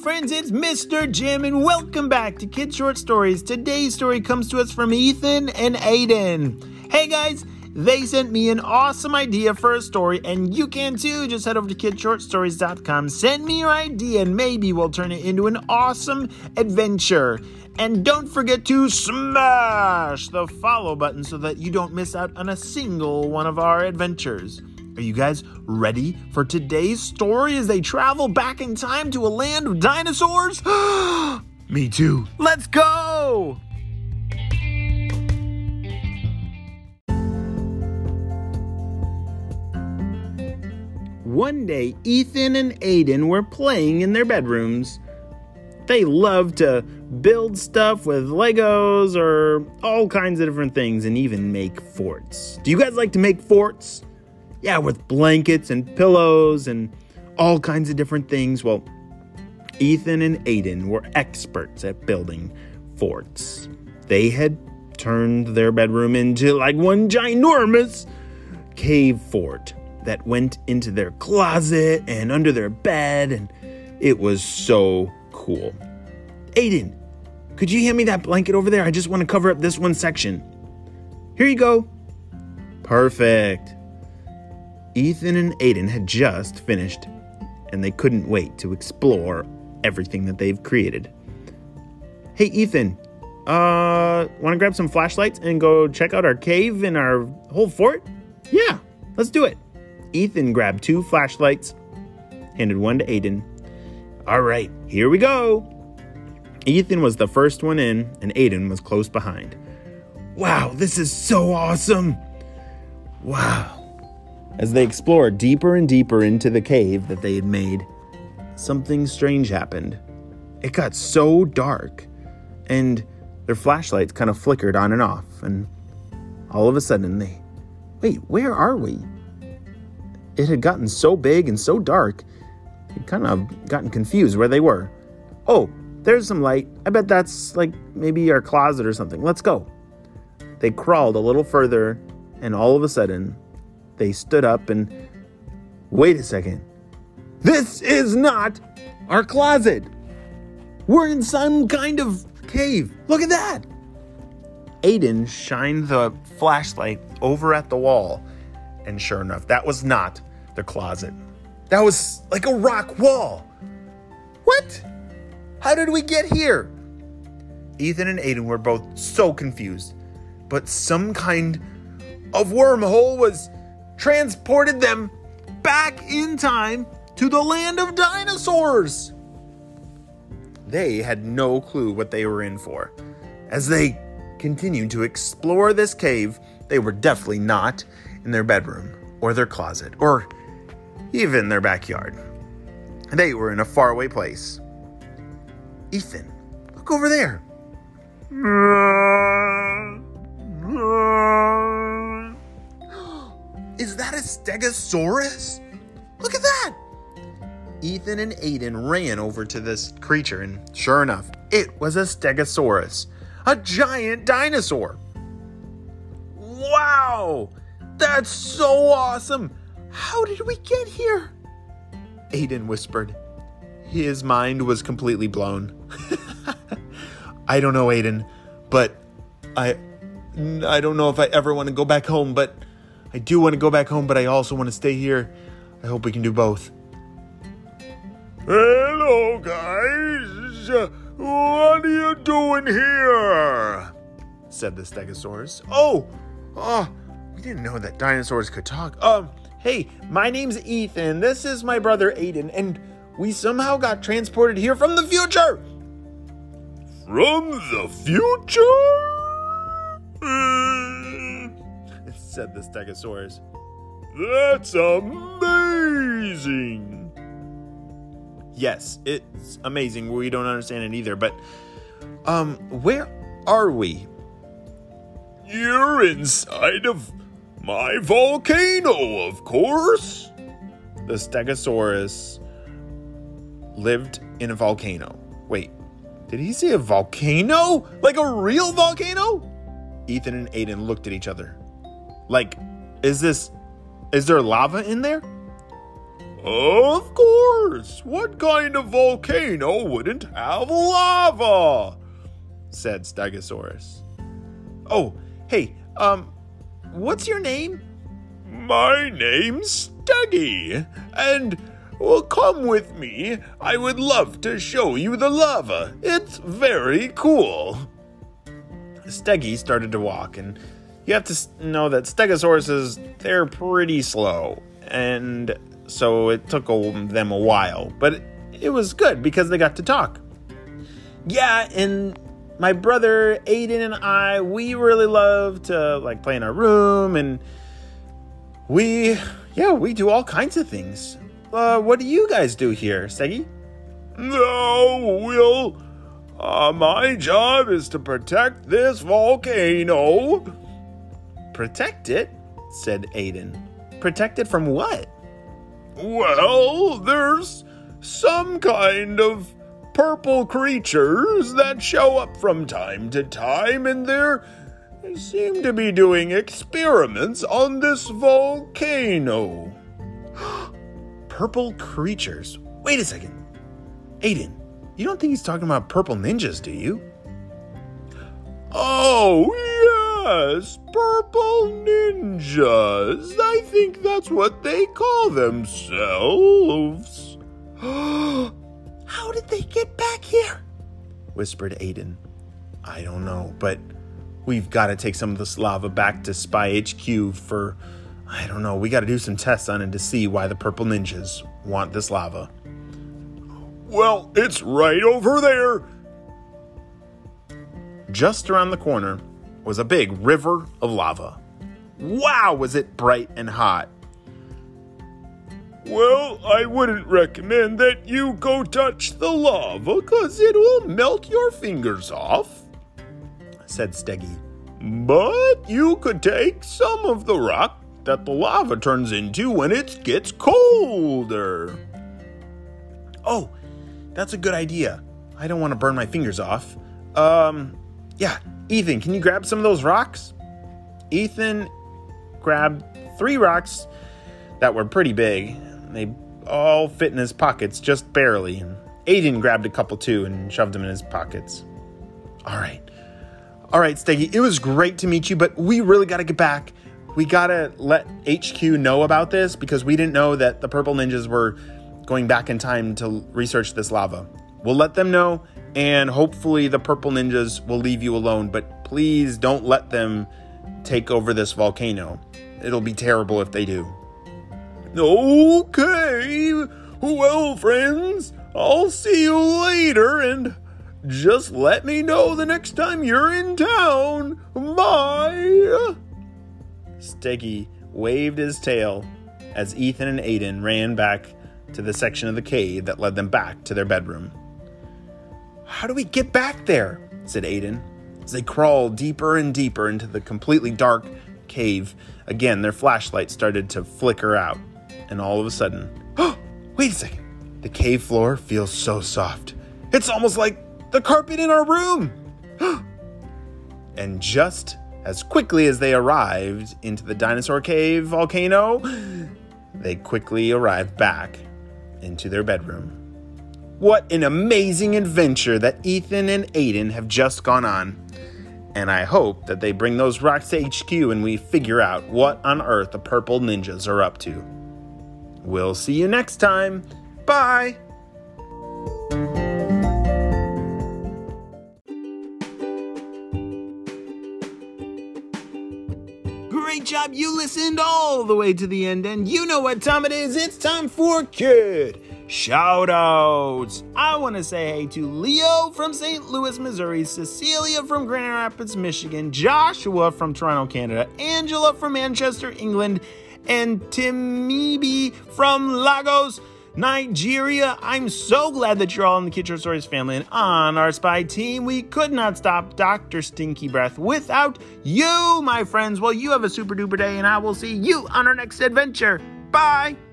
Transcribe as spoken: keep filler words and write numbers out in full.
friends, it's Mister Jim, and welcome back to Kid Short Stories. Today's story comes to us from Ethan and Aiden. Hey guys, they sent me an awesome idea for a story, and you can too. Just head over to kid short stories dot com, send me your idea, and maybe we'll turn it into an awesome adventure. And don't forget to smash the follow button so that you don't miss out on a single one of our adventures. Are you guys ready for today's story as they travel back in time to a land of dinosaurs? Me too. Let's go! One day, Ethan and Aiden were playing in their bedrooms. They love to build stuff with Legos or all kinds of different things and even make forts. Do you guys like to make forts? Yeah, with blankets and pillows and all kinds of different things. Well, Ethan and Aiden were experts at building forts. They had turned their bedroom into like one ginormous cave fort that went into their closet and under their bed, and it was so cool. Aiden, could you hand me that blanket over there? I just want to cover up this one section. Here you go. Perfect. Ethan and Aiden had just finished, and they couldn't wait to explore everything that they've created. Hey, Ethan, uh, want to grab some flashlights and go check out our cave and our whole fort? Yeah, let's do it. Ethan grabbed two flashlights, handed one to Aiden. All right, here we go. Ethan was the first one in, and Aiden was close behind. Wow, this is so awesome. Wow. As they explored deeper and deeper into the cave that they had made, something strange happened. It got so dark, and their flashlights kind of flickered on and off, and all of a sudden they, wait, where are we? It had gotten so big and so dark, they'd kind of gotten confused where they were. Oh, there's some light. I bet that's like maybe our closet or something. Let's go. They crawled a little further, and all of a sudden, they stood up and, wait a second. This is not our closet. We're in some kind of cave. Look at that. Aiden shined the flashlight over at the wall, and sure enough, that was not the closet. That was like a rock wall. What? How did we get here? Ethan and Aiden were both so confused, but some kind of wormhole was transported them back in time to the land of dinosaurs. They had no clue what they were in for. As they continued to explore this cave, they were definitely not in their bedroom or their closet or even their backyard. They were in a faraway place. Ethan, look over there. Is that a Stegosaurus? Look at that! Ethan and Aiden ran over to this creature, and sure enough, it was a Stegosaurus, a giant dinosaur. Wow! That's so awesome! How did we get here? Aiden whispered. His mind was completely blown. I don't know, Aiden, but I, I don't know if I ever want to go back home, but I do want to go back home, but I also want to stay here. I hope we can do both. Hello, guys. What are you doing here? Said the Stegosaurus. Oh, oh, we didn't know that dinosaurs could talk. Um, hey, my name's Ethan. This is my brother Aiden, and we somehow got transported here from the future. From the future? Said the Stegosaurus. That's amazing. Yes, it's amazing. We don't understand it either, but um, where are we? You're inside of my volcano, of course. The Stegosaurus lived in a volcano. Wait, did he say a volcano? Like a real volcano? Ethan and Aiden looked at each other. Like, is this, is there lava in there? Of course! What kind of volcano wouldn't have lava? Said Stegosaurus. Oh, hey, um, what's your name? My name's Steggy, and well, come with me. I would love to show you the lava. It's very cool. Steggy started to walk, and you have to know that Stegosauruses, they're pretty slow, and so it took them a while, but it, it was good because they got to talk. Yeah, and my brother Aiden and I, we really love to like play in our room, and we, yeah, we do all kinds of things. Uh, what do you guys do here, Steggy? No, Will. Uh, my job is to protect this volcano. Protect it? Said Aiden. Protect it from what? Well, there's some kind of purple creatures that show up from time to time, and they're they seem to be doing experiments on this volcano. Purple creatures? Wait a second. Aiden, you don't think he's talking about purple ninjas, do you? Oh, yes, purple ninjas. I think that's what they call themselves. How did they get back here? Whispered Aiden. I don't know, but we've got to take some of this lava back to Spy H Q for, I don't know, we got to do some tests on it to see why the purple ninjas want this lava. Well, it's right over there. Just around the corner was a big river of lava. Wow, was it bright and hot. Well, I wouldn't recommend that you go touch the lava, because it will melt your fingers off, said Steggy. But you could take some of the rock that the lava turns into when it gets colder. Oh, that's a good idea. I don't want to burn my fingers off. Um, yeah, Ethan, can you grab some of those rocks? Ethan grabbed three rocks that were pretty big. They all fit in his pockets just barely. And Aiden grabbed a couple too and shoved them in his pockets. All right. All right, Steggy, it was great to meet you, but we really got to get back. We got to let H Q know about this because we didn't know that the purple ninjas were going back in time to research this lava. We'll let them know, and hopefully the purple ninjas will leave you alone, but please don't let them take over this volcano. It'll be terrible if they do. Okay, well, friends, I'll see you later, and just let me know the next time you're in town. Bye. Steggy waved his tail as Ethan and Aiden ran back to the section of the cave that led them back to their bedroom. How do we get back there? Said Aiden, as they crawled deeper and deeper into the completely dark cave. Again, their flashlight started to flicker out. And all of a sudden, oh, wait a second. The cave floor feels so soft. It's almost like the carpet in our room. And just as quickly as they arrived into the dinosaur cave volcano, they quickly arrived back into their bedroom. What an amazing adventure that Ethan and Aiden have just gone on. And I hope that they bring those rocks to H Q and we figure out what on earth the purple ninjas are up to. We'll see you next time. Bye. Great job. You listened all the way to the end, and you know what time it is. It's time for Kid Shoutouts. I want to say hey to Leo from Saint Louis, Missouri, Cecilia from Grand Rapids, Michigan, Joshua from Toronto, Canada, Angela from Manchester, England, and Timibi from Lagos, Nigeria. I'm so glad that you're all in the Kid Short Stories family and on our spy team. We could not stop Doctor Stinky Breath without you, my friends. Well, you have a super duper day, and I will see you on our next adventure. Bye.